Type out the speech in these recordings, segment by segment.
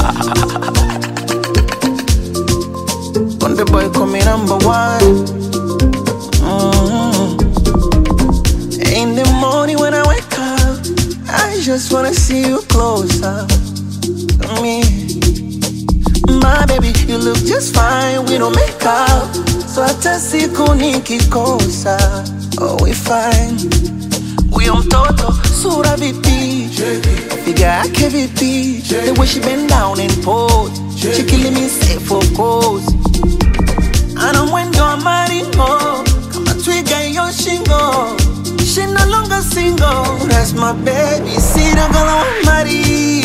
Konde boy call me number one. In the morning when I wake up, I just wanna see you closer to me. My baby, you look just fine, we don't make up. So hata siku nikikosa, oh we fine. Uyo mtoto, sura vipi, figa yake vipi, the way she bend down and pose, she killing me safe of course. Ana mwendo wa maringo, kama twiga iyo shingo. She no longer single, that's my baby. See the girl I want marry.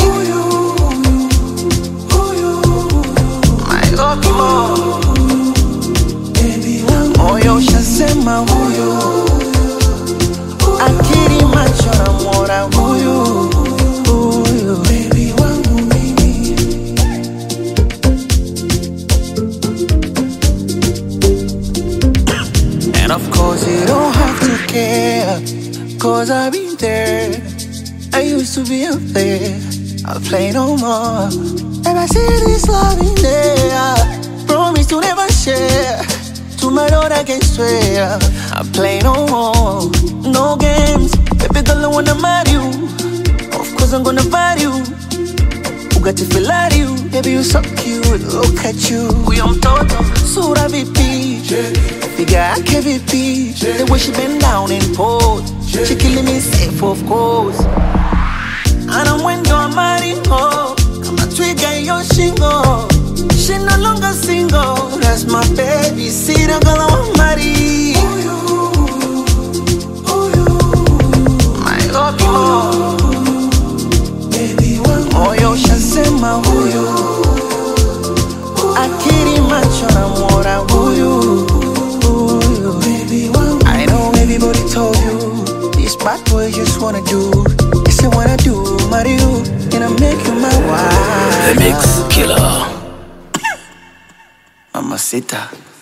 My Okimo, moyo shasema huyo. Akiri macho na mora huyo. Baby wangu mimi. And of course you don't have to care, 'cause I've been there. I used to be up there, I'll play no more. And I see this love in there, promise to never share. To my Lord I can swear, I'll play no more. No games, baby girl I wanna marry you. Of course I'm gonna buy you. Got to feel like you, baby you so cute, look at you. Uyo mtoto, sura vipi, figa yake vipi, the way she bend down and pose, she killing me safe of course. Ana mwendo wa maringo, kama twiga iyo shingo. She no longer single, that's my baby. See the girl I want marry. My Okimo, moyo shasema huyo. Akiri macho na mora huyo. I know everybody told you this bad boy just wanna do. Yes I wanna do, marry you, and I make you my wife. The Mix Killer. Mamacita.